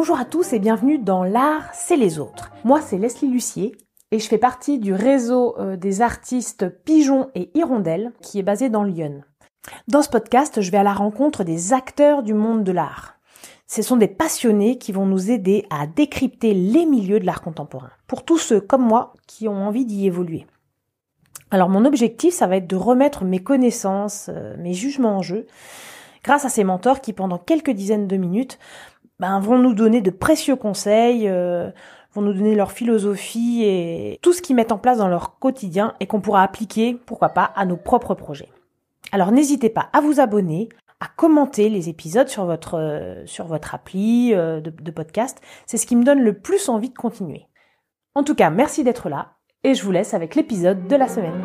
Bonjour à tous et bienvenue dans l'art, c'est les autres. Moi c'est Leslie Lucier et je fais partie du réseau des artistes Pigeons et Hirondelles qui est basé dans Lyon. Dans ce podcast, je vais à la rencontre des acteurs du monde de l'art. Ce sont des passionnés qui vont nous aider à décrypter les milieux de l'art contemporain. Pour tous ceux comme moi qui ont envie d'y évoluer. Alors mon objectif, ça va être de remettre mes connaissances, mes jugements en jeu, grâce à ces mentors qui pendant quelques dizaines de minutes vont nous donner de précieux conseils, vont nous donner leur philosophie et tout ce qu'ils mettent en place dans leur quotidien et qu'on pourra appliquer, pourquoi pas, à nos propres projets. Alors n'hésitez pas à vous abonner, à commenter les épisodes sur votre appli de podcast. C'est ce qui me donne le plus envie de continuer. En tout cas, merci d'être là et je vous laisse avec l'épisode de la semaine.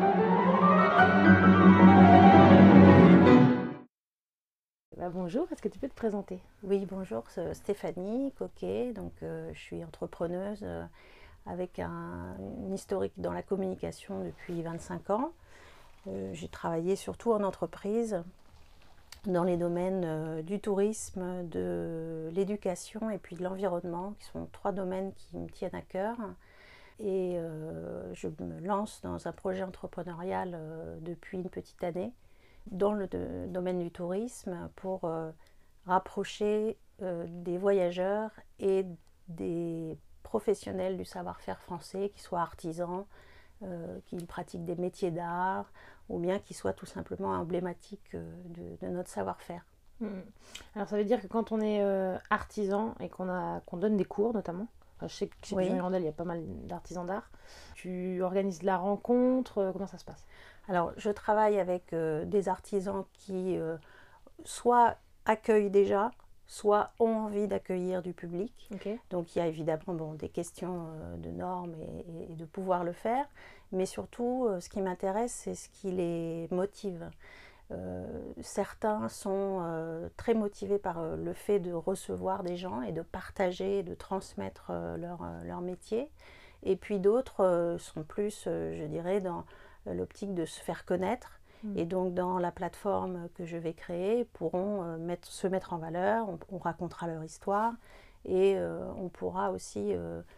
Bonjour, est-ce que tu peux te présenter ? Oui, bonjour, c'est Stéphanie Coquet, donc je suis entrepreneuse avec un historique dans la communication depuis 25 ans. J'ai travaillé surtout en entreprise dans les domaines du tourisme, de l'éducation et puis de l'environnement, qui sont 3 domaines qui me tiennent à cœur. Et je me lance dans un projet entrepreneurial depuis une petite année dans le domaine du tourisme pour rapprocher des voyageurs et des professionnels du savoir-faire français, qui soient artisans, qui pratiquent des métiers d'art ou bien qui soient tout simplement emblématiques de notre savoir-faire. Alors ça veut dire que quand on est artisan et qu'on donne des cours notamment, je sais que chez Pigeons et Hirondelles il y a pas mal d'artisans d'art, tu organises de la rencontre, comment ça se passe ? Alors je travaille avec des artisans qui soit accueillent déjà, soit ont envie d'accueillir du public. Okay. Donc il y a évidemment des questions de normes et de pouvoir le faire, mais surtout ce qui m'intéresse, c'est ce qui les motive. Certains sont très motivés par le fait de recevoir des gens et de partager, de transmettre leur métier. Et puis d'autres sont plus, je dirais, dans l'optique de se faire connaître. Et donc dans la plateforme que je vais créer, pourront se mettre en valeur, on racontera leur histoire et on pourra aussi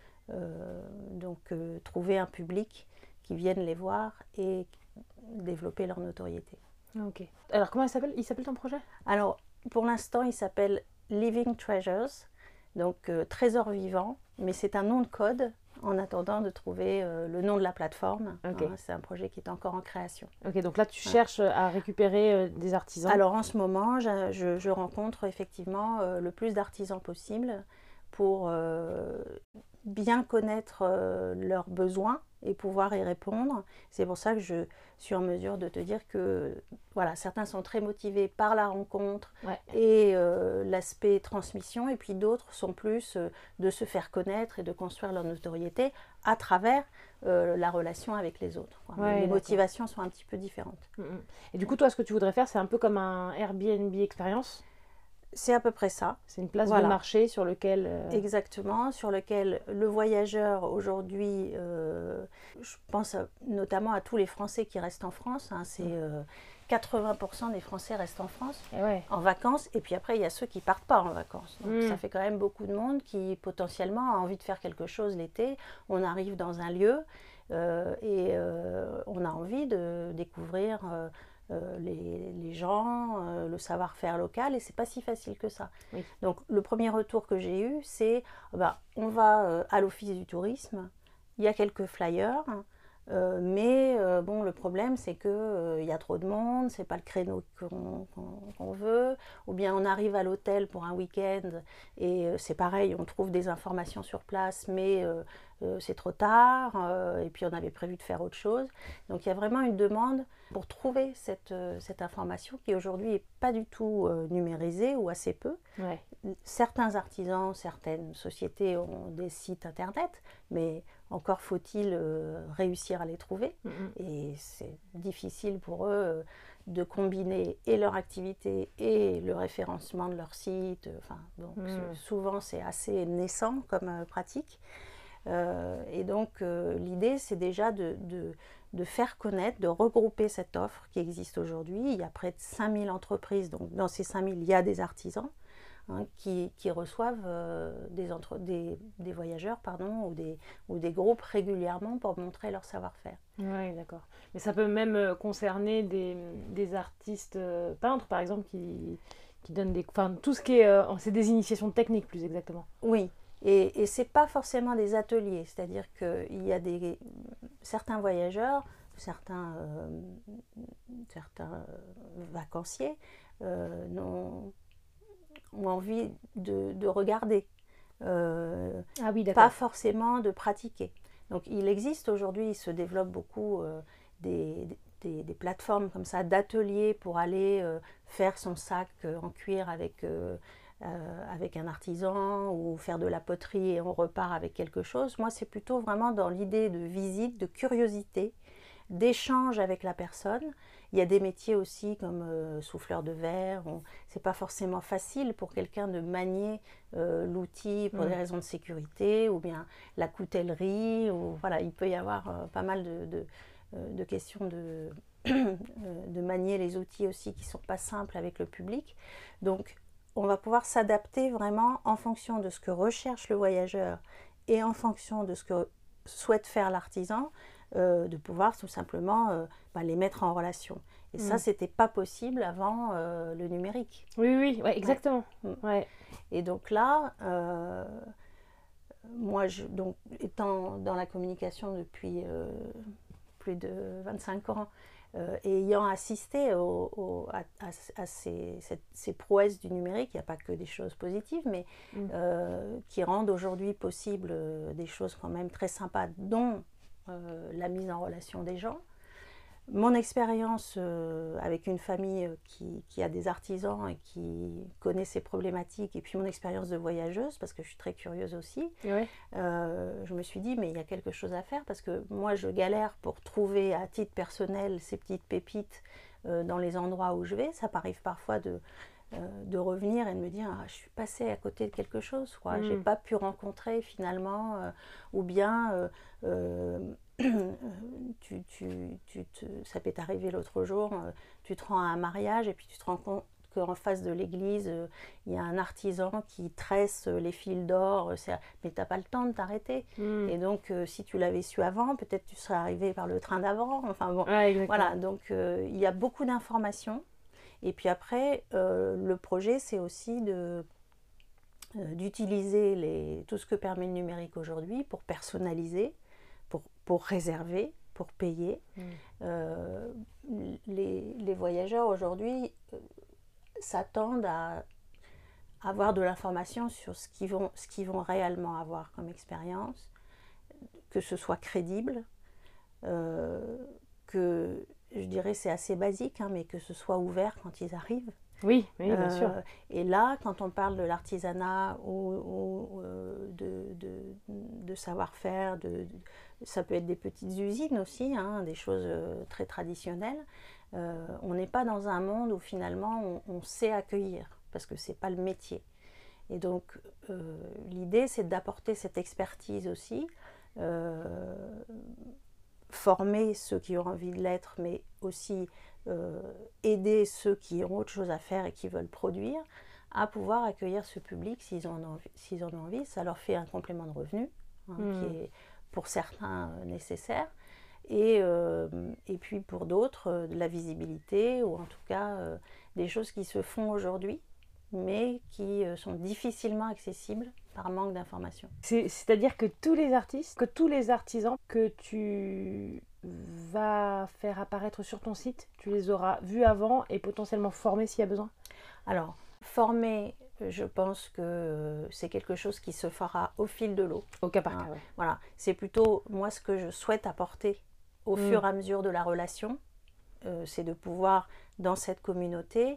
trouver un public qui vienne les voir et développer leur notoriété. Ok. Alors comment il s'appelle ton projet ? Alors pour l'instant il s'appelle Living Treasures, donc trésor vivant, mais c'est un nom de code en attendant de trouver le nom de la plateforme. Okay. C'est un projet qui est encore en création. Ok, donc là tu cherches à récupérer des artisans. Alors en ce moment, je rencontre effectivement le plus d'artisans possible pour bien connaître leurs besoins et pouvoir y répondre. C'est pour ça que je suis en mesure de te dire que voilà, certains sont très motivés par la rencontre et l'aspect transmission, et puis d'autres sont plus de se faire connaître et de construire leur notoriété à travers la relation avec les autres. Les motivations sont un petit peu différentes. Et du coup, toi, ce que tu voudrais faire, c'est un peu comme un Airbnb expérience ? C'est à peu près ça. C'est une place de marché sur lequel... Exactement, sur lequel le voyageur aujourd'hui, je pense notamment à tous les Français qui restent en France, c'est 80% des Français restent en France en vacances, et puis après il y a ceux qui ne partent pas en vacances. Donc ça fait quand même beaucoup de monde qui potentiellement a envie de faire quelque chose l'été. On arrive dans un lieu et on a envie de découvrir... les gens, le savoir-faire local, et c'est pas si facile que ça. Donc le premier retour que j'ai eu, c'est on va à l'office du tourisme, il y a quelques flyers, mais le problème c'est que y a trop de monde, c'est pas le créneau qu'on veut, ou bien on arrive à l'hôtel pour un week-end et c'est pareil, on trouve des informations sur place, mais c'est trop tard, et puis on avait prévu de faire autre chose. Donc il y a vraiment une demande pour trouver cette information qui aujourd'hui n'est pas du tout numérisée ou assez peu. Certains artisans, certaines sociétés ont des sites internet, mais encore faut-il réussir à les trouver. Et c'est difficile pour eux de combiner et leur activité et le référencement de leur site. Souvent c'est assez naissant comme pratique. Et donc l'idée c'est déjà de faire connaître, de regrouper cette offre qui existe aujourd'hui. Il y a près de 5000 entreprises, donc dans ces 5000 il y a des artisans. qui reçoivent des voyageurs ou des groupes régulièrement pour montrer leur savoir-faire. Oui, d'accord. Mais ça peut même concerner des artistes peintres, par exemple, qui donnent enfin, tout ce qui est... c'est des initiations techniques, plus exactement. Oui, et ce n'est pas forcément des ateliers, c'est-à-dire qu'il y a certains voyageurs, certains vacanciers ont envie de regarder, Ah oui, pas forcément de pratiquer. Donc il existe aujourd'hui, il se développe beaucoup des plateformes comme ça d'ateliers pour aller faire son sac en cuir avec un artisan ou faire de la poterie et on repart avec quelque chose. Moi, c'est plutôt vraiment dans l'idée de visite, de curiosité, d'échange avec la personne. Il y a des métiers aussi comme souffleur de verre. C'est pas forcément facile pour quelqu'un de manier l'outil pour des raisons de sécurité, ou bien la coutellerie. Voilà, il peut y avoir pas mal de questions de manier les outils aussi qui sont pas simples avec le public. Donc, on va pouvoir s'adapter vraiment en fonction de ce que recherche le voyageur et en fonction de ce que souhaite faire l'artisan, de pouvoir tout simplement les mettre en relation. Et ça, c'était pas possible avant le numérique. Oui, ouais, exactement. Ouais. Et donc là, moi, étant dans la communication depuis plus de 25 ans, et ayant assisté à ces prouesses du numérique, il n'y a pas que des choses positives, mais qui rendent aujourd'hui possible des choses quand même très sympas, dont la mise en relation des gens. Mon expérience avec une famille qui a des artisans et qui connaît ces problématiques, et puis mon expérience de voyageuse, parce que je suis très curieuse aussi, je me suis dit, mais il y a quelque chose à faire, parce que moi, je galère pour trouver à titre personnel ces petites pépites dans les endroits où je vais. Ça m'arrive parfois de revenir et de me dire, je suis passée à côté de quelque chose, quoi. J'ai pas pu rencontrer finalement, ou bien... ça peut t'arriver l'autre jour, tu te rends à un mariage et puis tu te rends compte qu'en face de l'église, il y a un artisan qui tresse les fils d'or, mais tu n'as pas le temps de t'arrêter. Et donc, si tu l'avais su avant, peut-être tu serais arrivé par le train d'avant. Enfin bon, voilà, donc il y a beaucoup d'informations. Et puis après, le projet, c'est aussi d'utiliser tout ce que permet le numérique aujourd'hui pour personnaliser, pour réserver, pour payer. Les voyageurs aujourd'hui s'attendent à avoir de l'information sur ce qu'ils vont réellement avoir comme expérience, que ce soit crédible, que je dirais c'est assez basique, mais que ce soit ouvert quand ils arrivent. Oui, bien sûr. Et là, quand on parle de l'artisanat ou de savoir-faire, ça peut être des petites usines aussi, des choses très traditionnelles. On n'est pas dans un monde où finalement on sait accueillir, parce que ce n'est pas le métier. Et donc l'idée, c'est d'apporter cette expertise aussi, former ceux qui ont envie de l'être, mais aussi aider ceux qui ont autre chose à faire et qui veulent produire, à pouvoir accueillir ce public s'ils en ont envie. Ça leur fait un complément de revenu, qui est pour certains nécessaire, et puis pour d'autres, de la visibilité, ou en tout cas des choses qui se font aujourd'hui, mais qui sont difficilement accessibles par manque d'information. C'est-à-dire que tous les artistes, que tous les artisans que tu vas faire apparaître sur ton site, tu les auras vus avant et potentiellement formés s'il y a besoin? Alors, former, je pense que c'est quelque chose qui se fera au fil de l'eau. Au cas par cas, ouais. Voilà, c'est plutôt moi ce que je souhaite apporter au fur et à mesure de la relation, c'est de pouvoir, dans cette communauté,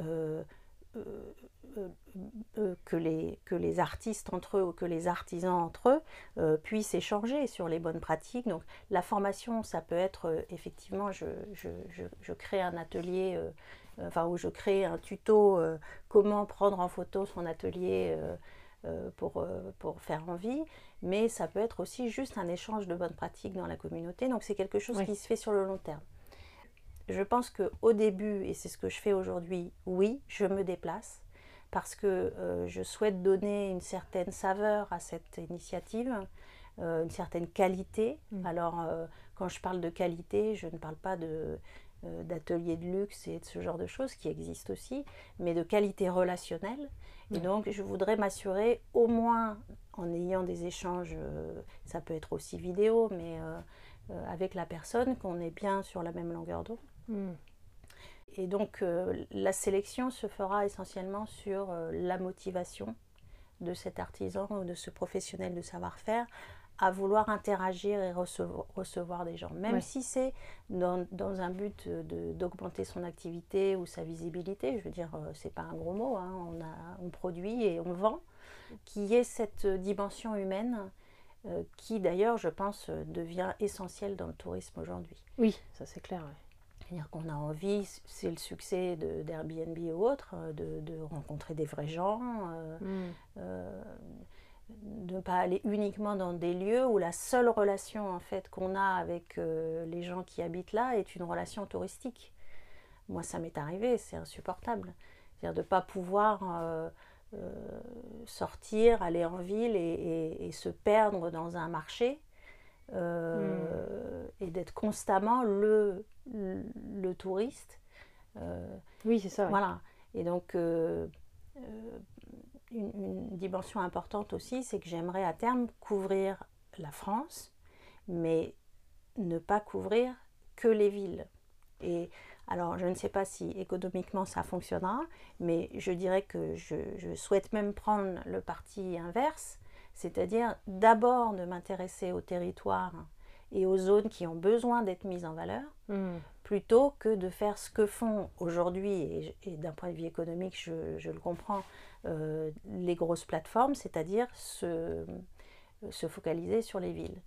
que les artistes entre eux ou que les artisans entre eux puissent échanger sur les bonnes pratiques. Donc la formation, ça peut être effectivement, je crée un atelier, où je crée un tuto comment prendre en photo son atelier pour faire envie, mais ça peut être aussi juste un échange de bonnes pratiques dans la communauté. Donc c'est quelque chose qui se fait sur le long terme. Je pense qu'au début, et c'est ce que je fais aujourd'hui, oui, je me déplace, parce que je souhaite donner une certaine saveur à cette initiative, une certaine qualité. Alors, quand je parle de qualité, je ne parle pas d'ateliers de luxe et de ce genre de choses qui existent aussi, mais de qualité relationnelle. Et donc, je voudrais m'assurer, au moins en ayant des échanges, ça peut être aussi vidéo, mais avec la personne, qu'on est bien sur la même longueur d'onde. Et donc, la sélection se fera essentiellement sur la motivation de cet artisan ou de ce professionnel de savoir-faire à vouloir interagir et recevoir des gens. Même si c'est dans un but d'augmenter son activité ou sa visibilité, je veux dire, c'est pas un gros mot, hein, on produit et on vend, qu'il y ait cette dimension humaine qui d'ailleurs, je pense, devient essentielle dans le tourisme aujourd'hui. Oui, ça c'est clair. C'est-à-dire qu'on a envie, c'est le succès d'Airbnb ou autre, de rencontrer des vrais gens, de ne pas aller uniquement dans des lieux où la seule relation en fait qu'on a avec les gens qui habitent là est une relation touristique. Moi, ça m'est arrivé, c'est insupportable. C'est-à-dire de ne pas pouvoir sortir, aller en ville et se perdre dans un marché. Et d'être constamment le touriste. Oui, c'est ça. Voilà. Et donc, une dimension importante aussi, c'est que j'aimerais à terme couvrir la France, mais ne pas couvrir que les villes. Et alors, je ne sais pas si économiquement ça fonctionnera, mais je dirais que je souhaite même prendre le parti inverse, c'est-à-dire d'abord de m'intéresser au territoire et aux zones qui ont besoin d'être mises en valeur, plutôt que de faire ce que font aujourd'hui, et d'un point de vue économique, je le comprends, les grosses plateformes, c'est-à-dire se focaliser sur les villes.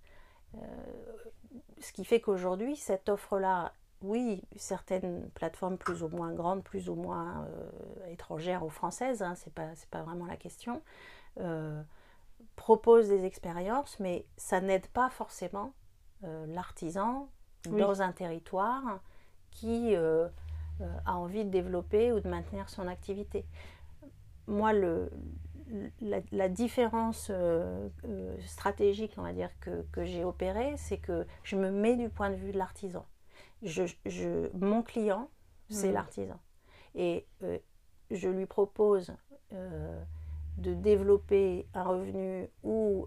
Ce qui fait qu'aujourd'hui, cette offre-là, oui, certaines plateformes plus ou moins grandes, plus ou moins étrangères ou françaises, hein, c'est pas vraiment la question, proposent des expériences, mais ça n'aide pas forcément l'artisan dans un territoire qui a envie de développer ou de maintenir son activité. Moi, la différence stratégique, on va dire, que j'ai opérée, c'est que je me mets du point de vue de l'artisan. Mon client, c'est l'artisan. Et je lui propose de développer un revenu ou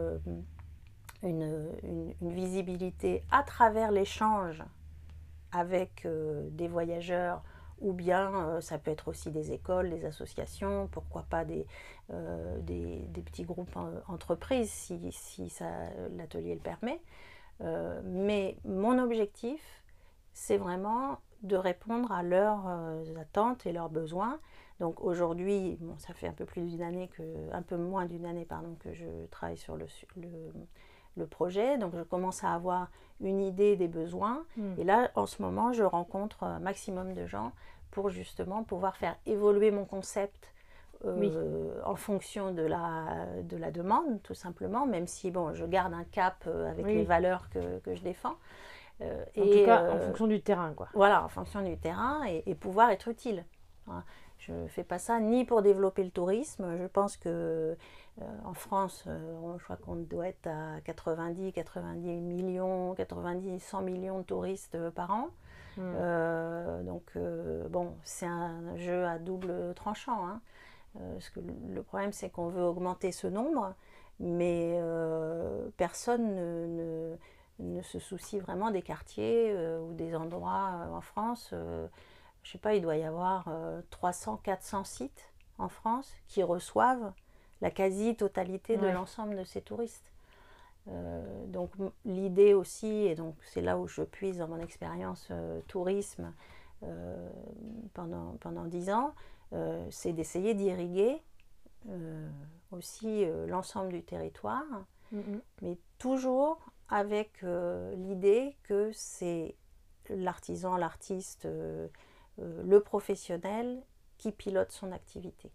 une visibilité à travers l'échange avec des voyageurs, ou bien ça peut être aussi des écoles, des associations, pourquoi pas des petits groupes entreprises si l'atelier le permet. Mais mon objectif, c'est vraiment de répondre à leurs attentes et leurs besoins. Donc aujourd'hui, bon, ça fait un peu moins d'une année que je travaille sur le projet, donc je commence à avoir une idée des besoins. Et là, en ce moment, je rencontre un maximum de gens pour justement pouvoir faire évoluer mon concept en fonction de la demande, tout simplement, même si bon, je garde un cap avec les valeurs que je défends. En tout cas, en fonction du terrain, quoi. Voilà, en fonction du terrain et pouvoir être utile. Voilà. Je ne fais pas ça ni pour développer le tourisme. Je pense que en France, je crois qu'on doit être à 90 millions, 100 millions de touristes par an. Donc, bon, c'est un jeu à double tranchant. Hein. Parce que le problème, c'est qu'on veut augmenter ce nombre, mais personne ne se soucie vraiment des quartiers ou des endroits en France. Je ne sais pas, il doit y avoir 300-400 sites en France qui reçoivent la quasi-totalité de l'ensemble de ces touristes. Donc l'idée aussi, et donc c'est là où je puise dans mon expérience tourisme pendant 10 ans, c'est d'essayer d'irriguer aussi l'ensemble du territoire, mais toujours avec l'idée que c'est l'artisan, l'artiste, le professionnel qui pilote son activité.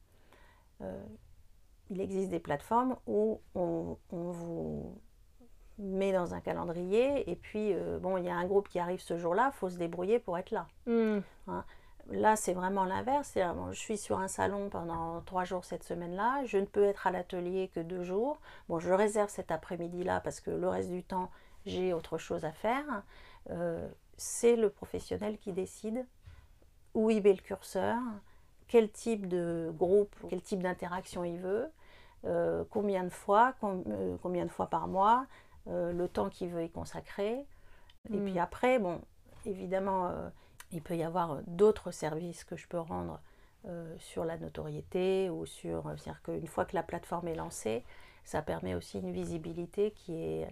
Il existe des plateformes où on vous met dans un calendrier et puis bon, il y a un groupe qui arrive ce jour-là, il faut se débrouiller pour être là. Hein. Là, c'est vraiment l'inverse. Je suis sur un salon pendant 3 jours cette semaine-là. Je ne peux être à l'atelier que 2 jours. Bon, je réserve cet après-midi-là parce que le reste du temps, j'ai autre chose à faire. C'est le professionnel qui décide où il met le curseur, quel type de groupe, quel type d'interaction il veut, combien de fois par mois, le temps qu'il veut y consacrer. Et puis après, bon, évidemment, il peut y avoir d'autres services que je peux rendre sur la notoriété ou sur... C'est-à-dire qu'une fois que la plateforme est lancée, ça permet aussi une visibilité qui est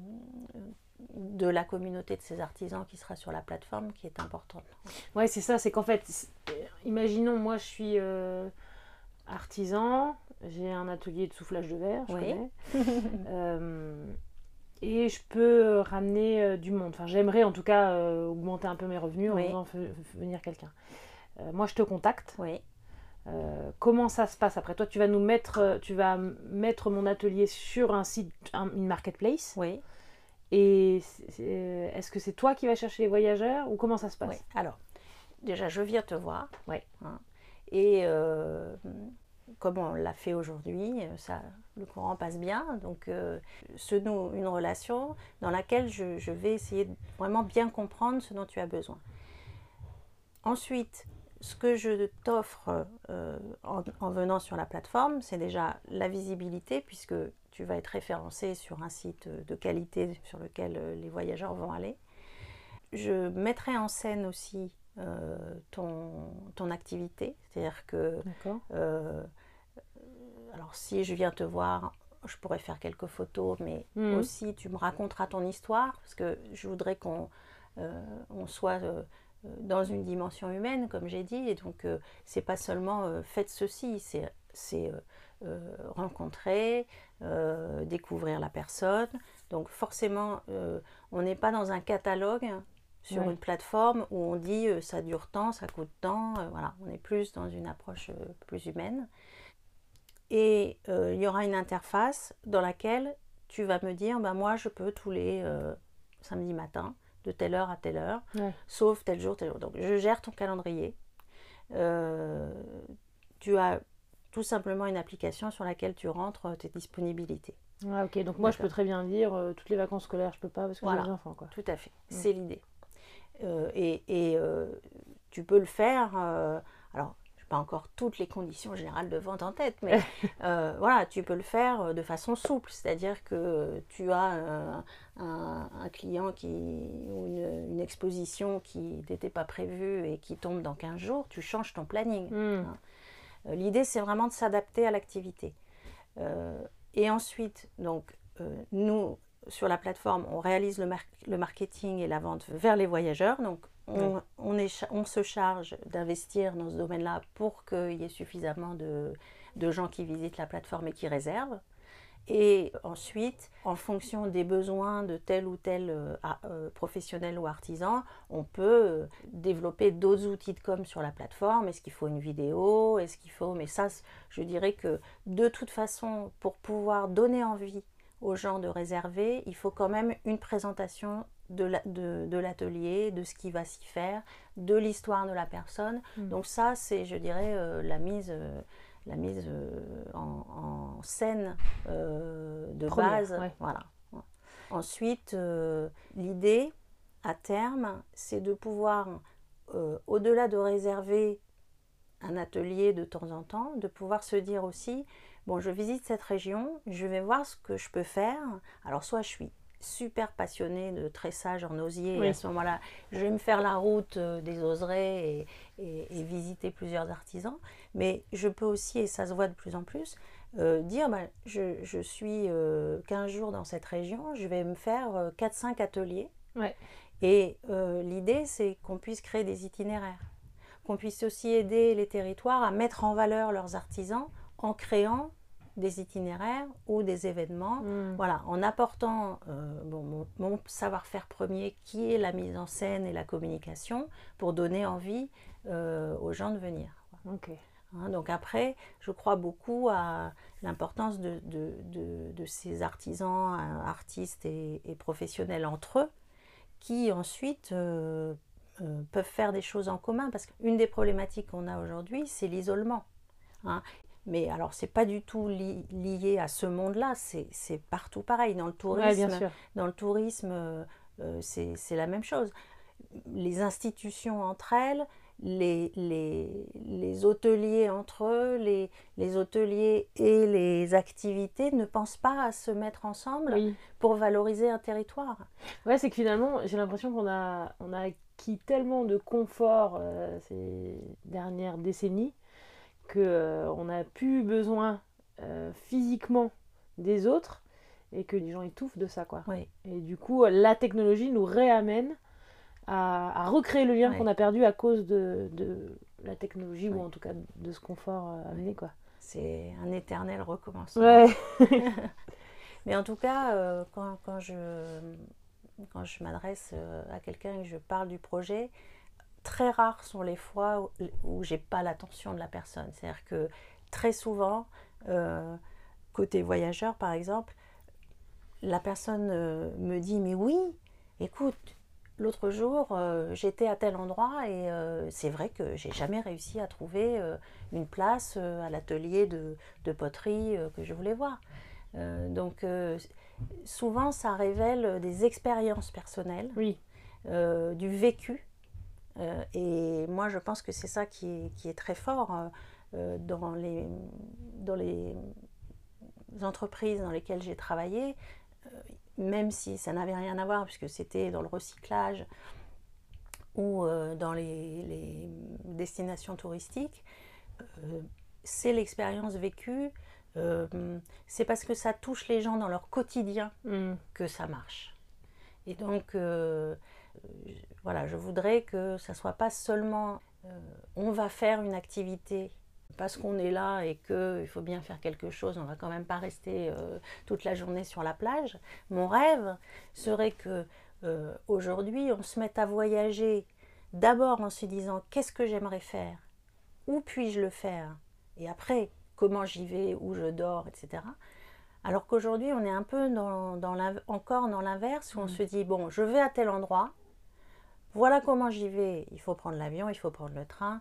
de la communauté de ces artisans qui sera sur la plateforme, qui est importante. Ouais, c'est ça, c'est qu'en fait, imaginons, moi je suis artisan, j'ai un atelier de soufflage de verre, je connais. Et je peux ramener du monde. Enfin, j'aimerais en tout cas augmenter un peu mes revenus en faisant venir quelqu'un. Moi, je te contacte. Oui. Comment ça se passe après? Toi, tu vas mettre mon atelier sur un site, une marketplace. Oui. Et est-ce que c'est toi qui vas chercher les voyageurs ou comment ça se passe? Oui. Alors, déjà, je viens te voir. Oui. Hein, et comme on l'a fait aujourd'hui, le courant passe bien, donc se noue une relation dans laquelle je vais essayer de vraiment bien comprendre ce dont tu as besoin. Ensuite, ce que je t'offre en venant sur la plateforme, c'est déjà la visibilité, puisque tu vas être référencé sur un site de qualité sur lequel les voyageurs vont aller. Je mettrai en scène aussi ton activité, c'est-à-dire que alors si je viens te voir, je pourrais faire quelques photos, mais aussi tu me raconteras ton histoire, parce que je voudrais qu'on soit dans une dimension humaine, comme j'ai dit, et donc c'est pas seulement faites ceci, c'est rencontrer, découvrir la personne. Donc forcément, on n'est pas dans un catalogue sur une plateforme où on dit ça dure tant, ça coûte tant, voilà, on est plus dans une approche plus humaine. Et il y aura une interface dans laquelle tu vas me dire, moi je peux tous les samedis matins, de telle heure à telle heure, sauf tel jour, tel jour. Donc je gère ton calendrier. Tu as tout simplement une application sur laquelle tu rentres tes disponibilités. Ah, ok, donc moi je peux très bien dire toutes les vacances scolaires je peux pas parce que j'ai des enfants, quoi. Tout à fait, c'est l'idée. Tu peux le faire, alors je n'ai pas encore toutes les conditions générales de vente en tête, mais voilà, tu peux le faire de façon souple, c'est-à-dire que tu as un client ou une exposition qui n'était pas prévue et qui tombe dans 15 jours, tu changes ton planning. Hein. L'idée, c'est vraiment de s'adapter à l'activité. Et ensuite, donc, nous, sur la plateforme, on réalise le marketing et la vente vers les voyageurs. Donc, on se charge d'investir dans ce domaine-là pour qu'il y ait suffisamment de gens qui visitent la plateforme et qui réservent. Et ensuite, en fonction des besoins de tel ou tel professionnel ou artisan, on peut développer d'autres outils de com sur la plateforme. Est-ce qu'il faut une vidéo? Est-ce qu'il faut... Mais ça, je dirais que de toute façon, pour pouvoir donner envie aux gens de réserver, il faut quand même une présentation de l'atelier, de ce qui va s'y faire, de l'histoire de la personne. Donc ça, c'est, je dirais, la mise en scène de base. Voilà. Ensuite, l'idée, à terme, c'est de pouvoir, au-delà de réserver un atelier de temps en temps, de pouvoir se dire aussi, bon, je visite cette région, je vais voir ce que je peux faire. Alors, soit je suis super passionnée de tressage en osier, et à ce moment-là, je vais me faire la route des oserets et visiter plusieurs artisans, mais je peux aussi, et ça se voit de plus en plus, dire, je suis 15 jours dans cette région, je vais me faire 4-5 ateliers, et l'idée, c'est qu'on puisse créer des itinéraires, qu'on puisse aussi aider les territoires à mettre en valeur leurs artisans en créant des itinéraires ou des événements, voilà, en apportant mon savoir-faire premier qui est la mise en scène et la communication pour donner envie aux gens de venir. Hein, donc après, je crois beaucoup à l'importance de ces artisans, artistes et professionnels entre eux qui ensuite peuvent faire des choses en commun, parce qu'une des problématiques qu'on a aujourd'hui, c'est l'isolement. Hein. Mais alors, c'est pas du tout lié à ce monde-là, c'est partout pareil. Dans le tourisme, bien sûr. C'est la même chose. Les institutions entre elles, les hôteliers entre eux, les hôteliers et les activités ne pensent pas à se mettre ensemble pour valoriser un territoire. Ouais, c'est que finalement, j'ai l'impression qu'on a acquis tellement de confort ces dernières décennies qu'on n'a plus besoin physiquement des autres et que les gens étouffent de ça, quoi. Oui. Et du coup, la technologie nous réamène à recréer le lien qu'on a perdu à cause de la technologie ou en tout cas de ce confort amené, quoi. C'est un éternel recommencement. Ouais. Mais en tout cas, quand je m'adresse à quelqu'un et que je parle du projet, très rares sont les fois où j'ai pas l'attention de la personne. C'est-à-dire que très souvent, côté voyageur par exemple, la personne me dit « mais oui, écoute, l'autre jour j'étais à tel endroit et c'est vrai que j'ai jamais réussi à trouver une place à l'atelier de poterie que je voulais voir ». Donc souvent ça révèle des expériences personnelles, du vécu. Et moi, je pense que c'est ça qui est très fort dans les entreprises dans lesquelles j'ai travaillé, même si ça n'avait rien à voir, puisque c'était dans le recyclage ou dans les destinations touristiques. C'est l'expérience vécue, c'est parce que ça touche les gens dans leur quotidien que ça marche. Et donc, voilà, je voudrais que ça ne soit pas seulement on va faire une activité parce qu'on est là et qu'il faut bien faire quelque chose, on ne va quand même pas rester toute la journée sur la plage. Mon rêve serait que aujourd'hui, on se mette à voyager d'abord en se disant qu'est-ce que j'aimerais faire, où puis-je le faire, et après, comment j'y vais, où je dors, etc. Alors qu'aujourd'hui, on est un peu encore dans l'inverse, où on se dit, bon, je vais à tel endroit, voilà comment j'y vais, il faut prendre l'avion, il faut prendre le train.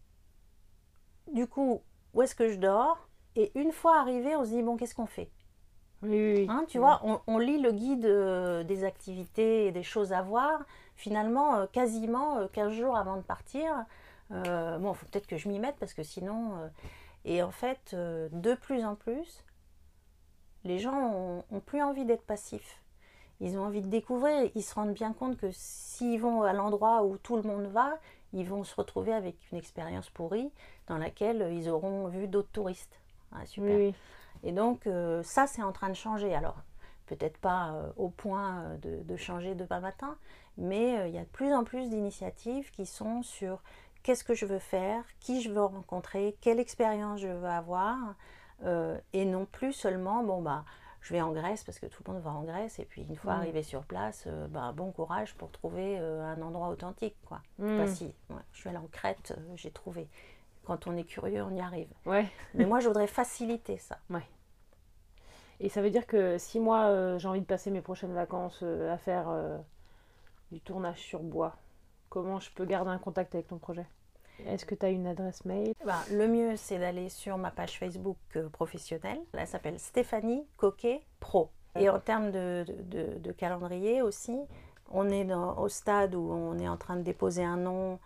Du coup, où est-ce que je dors? Et une fois arrivé, on se dit, bon, qu'est-ce qu'on fait? Hein, tu vois, on lit le guide des activités et des choses à voir, finalement, quasiment 15 jours avant de partir. Bon, il faut peut-être que je m'y mette, parce que sinon... Et en fait, de plus en plus, les gens ont plus envie d'être passifs. Ils ont envie de découvrir. Ils se rendent bien compte que s'ils vont à l'endroit où tout le monde va, ils vont se retrouver avec une expérience pourrie dans laquelle ils auront vu d'autres touristes. Ah, super. Oui. Et donc, ça, c'est en train de changer. Alors, peut-être pas au point de changer demain matin, mais il y a de plus en plus d'initiatives qui sont sur qu'est-ce que je veux faire, qui je veux rencontrer, quelle expérience je veux avoir, et non plus seulement, bon, bah, je vais en Grèce parce que tout le monde va en Grèce, et puis une fois arrivé sur place, bon courage pour trouver un endroit authentique, quoi. Enfin, si, je suis allée en Crète, j'ai trouvé. Quand on est curieux, on y arrive. Ouais. Mais moi, je voudrais faciliter ça. Ouais. Et ça veut dire que si moi, j'ai envie de passer mes prochaines vacances à faire du tournage sur bois, comment je peux garder un contact avec ton projet? Est-ce que tu as une adresse mail? Le mieux, c'est d'aller sur ma page Facebook professionnelle. Elle s'appelle Stéphanie Coquet Pro. Et en termes de calendrier aussi, on est au stade où on est en train de déposer un nom.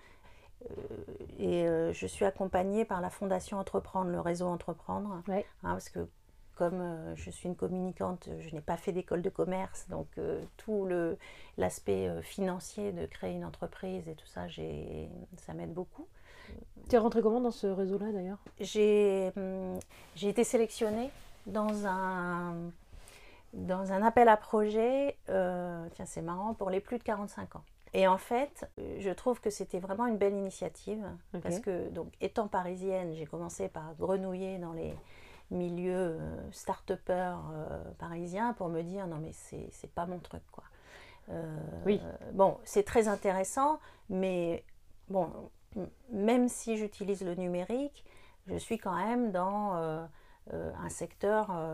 Et je suis accompagnée par la Fondation Entreprendre, le réseau Entreprendre. Ouais. Parce que comme je suis une communicante, je n'ai pas fait d'école de commerce, donc tout l'aspect financier de créer une entreprise et tout ça, ça m'aide beaucoup. Tu es rentrée comment dans ce réseau-là d'ailleurs? J'ai été sélectionnée dans un appel à projet, tiens c'est marrant, pour les plus de 45 ans. Et en fait, je trouve que c'était vraiment une belle initiative, parce que, donc, étant parisienne, j'ai commencé par grenouiller dans les milieux start-upers parisiens pour me dire non mais c'est pas mon truc, quoi. Bon, c'est très intéressant, mais bon, même si j'utilise le numérique, je suis quand même dans un secteur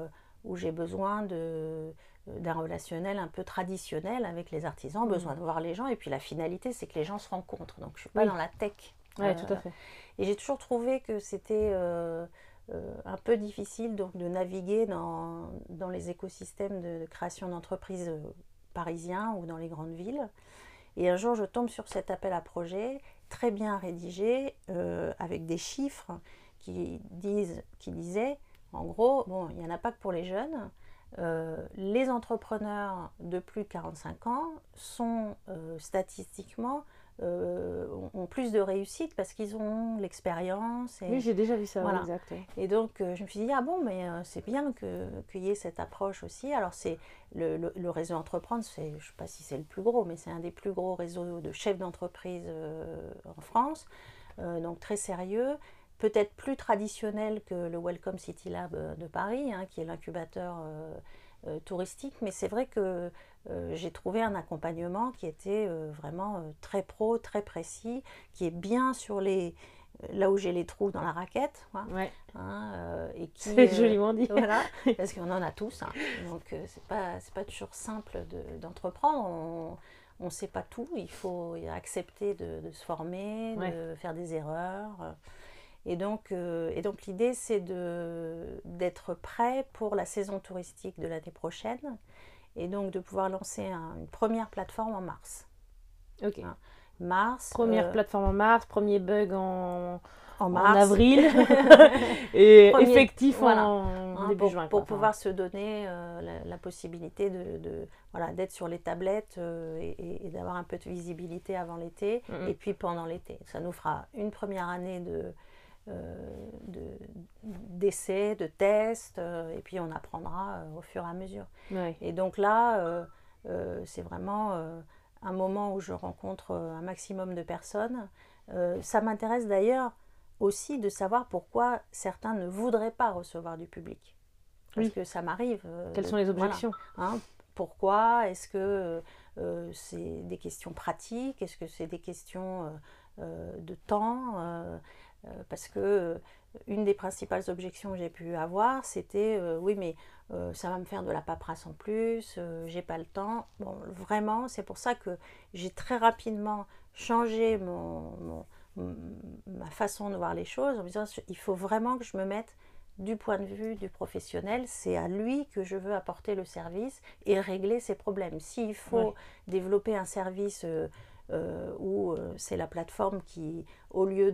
où j'ai besoin d'un relationnel un peu traditionnel avec les artisans, besoin de voir les gens, et puis la finalité c'est que les gens se rencontrent, donc je ne suis pas dans la tech. Oui, tout à fait. Et j'ai toujours trouvé que c'était un peu difficile donc, de naviguer dans les écosystèmes de création d'entreprises parisiens ou dans les grandes villes. Et un jour je tombe sur cet appel à projet, très bien rédigé, avec des chiffres qui disaient, en gros, bon, il n'y en a pas que pour les jeunes, les entrepreneurs de plus de 45 ans sont statistiquement ont plus de réussite parce qu'ils ont l'expérience. Oui, j'ai déjà vu ça, voilà. Exact. Et donc je me suis dit, ah bon, mais c'est bien qu'il y ait cette approche aussi. Alors c'est le réseau Entreprendre, je ne sais pas si c'est le plus gros, mais c'est un des plus gros réseaux de chefs d'entreprise en France, donc très sérieux. Peut-être plus traditionnel que le Welcome City Lab de Paris, hein, qui est l'incubateur touristique, mais c'est vrai que j'ai trouvé un accompagnement qui était vraiment très pro, très précis, qui est bien sur là où j'ai les trous dans la raquette, ouais. Et qui c'est joliment dit. Voilà, parce qu'on en a tous, hein, donc c'est pas toujours simple d'entreprendre. On ne sait pas tout, il faut accepter de se former, de faire des erreurs. Et donc l'idée, c'est d'être prêt pour la saison touristique de l'année prochaine et donc de pouvoir lancer une première plateforme en mars. Ok. Mars. Première plateforme en mars, premier bug en mars. Avril et effectif voilà, en début juin. Pour pouvoir se donner la possibilité d'être sur les tablettes et d'avoir un peu de visibilité avant l'été et puis pendant l'été. Ça nous fera une première année d'essais, de tests, et puis on apprendra au fur et à mesure. Ouais. Et donc là, c'est vraiment un moment où je rencontre un maximum de personnes. Ça m'intéresse d'ailleurs aussi de savoir pourquoi certains ne voudraient pas recevoir du public. Parce que ça m'arrive. Quelles sont les objections ? Voilà, hein, pourquoi ? Est-ce que c'est des questions pratiques ? Est-ce que c'est des questions de temps ? Parce que une des principales objections que j'ai pu avoir, c'était oui, mais ça va me faire de la paperasse en plus, j'ai pas le temps. Bon, vraiment, c'est pour ça que j'ai très rapidement changé ma façon de voir les choses en me disant il faut vraiment que je me mette du point de vue du professionnel, c'est à lui que je veux apporter le service et régler ses problèmes. S'il faut développer un service où c'est la plateforme qui, au lieu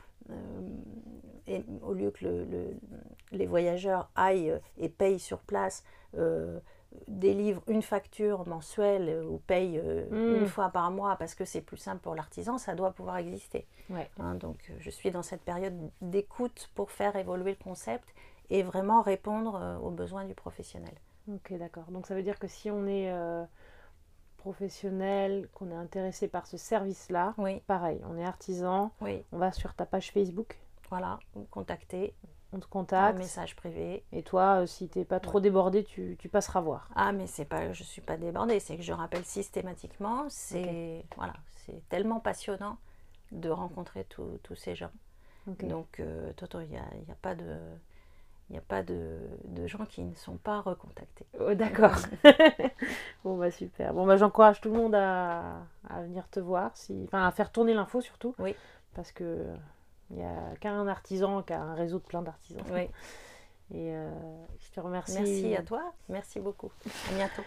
que les voyageurs aillent et payent sur place, délivre une facture mensuelle ou paye une fois par mois parce que c'est plus simple pour l'artisan, ça doit pouvoir exister. Donc je suis dans cette période d'écoute pour faire évoluer le concept et vraiment répondre aux besoins du professionnel. Ok, d'accord. Donc ça veut dire que si on est professionnel, qu'on est intéressé par ce service-là, pareil, on est artisan, on va sur ta page Facebook. Voilà, contacter. On te contacte. Un message privé. Et toi, si tu n'es pas trop débordé, tu passeras voir. Ah, mais je ne suis pas débordée, c'est que je rappelle systématiquement. C'est tellement passionnant de rencontrer tous ces gens. Donc, Toto, il n'y a pas de gens qui ne sont pas recontactés. Oh, d'accord. Bon, bah super. Bon, bah j'encourage tout le monde à venir te voir, à faire tourner l'info surtout. Oui. Parce que il n'y a qu'un artisan, qui a un réseau de plein d'artisans. Oui. Et je te remercie. Merci à toi. Merci beaucoup. À bientôt.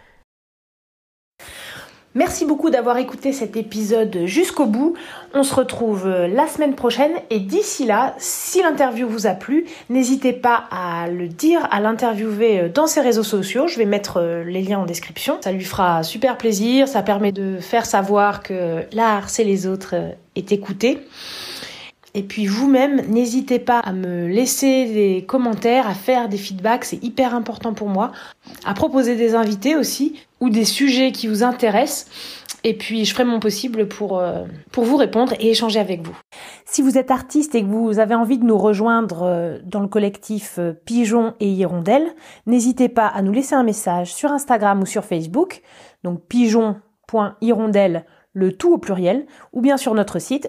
Merci beaucoup d'avoir écouté cet épisode jusqu'au bout. On se retrouve la semaine prochaine et d'ici là, si l'interview vous a plu, n'hésitez pas à le dire, à l'interviewer dans ses réseaux sociaux. Je vais mettre les liens en description. Ça lui fera super plaisir. Ça permet de faire savoir que l'art, c'est les autres est écouté. Et puis vous-même, n'hésitez pas à me laisser des commentaires, à faire des feedbacks, c'est hyper important pour moi. À proposer des invités aussi, ou des sujets qui vous intéressent. Et puis je ferai mon possible pour vous répondre et échanger avec vous. Si vous êtes artiste et que vous avez envie de nous rejoindre dans le collectif Pigeon et Hirondelle, n'hésitez pas à nous laisser un message sur Instagram ou sur Facebook, donc pigeon.hirondelle, le tout au pluriel, ou bien sur notre site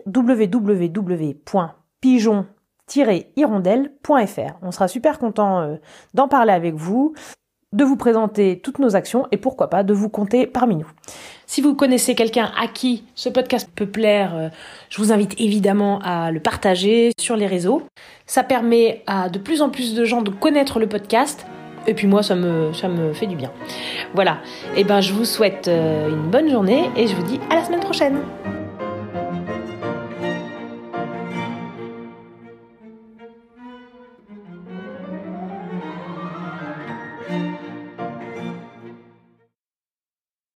www.pigeon-hirondelle.fr. On sera super content d'en parler avec vous. de vous présenter toutes nos actions et pourquoi pas de vous compter parmi nous. Si vous connaissez quelqu'un à qui ce podcast peut plaire, je vous invite évidemment à le partager sur les réseaux. Ça permet à de plus en plus de gens de connaître le podcast. Et puis moi, ça me fait du bien. Voilà. Je vous souhaite une bonne journée et je vous dis à la semaine prochaine.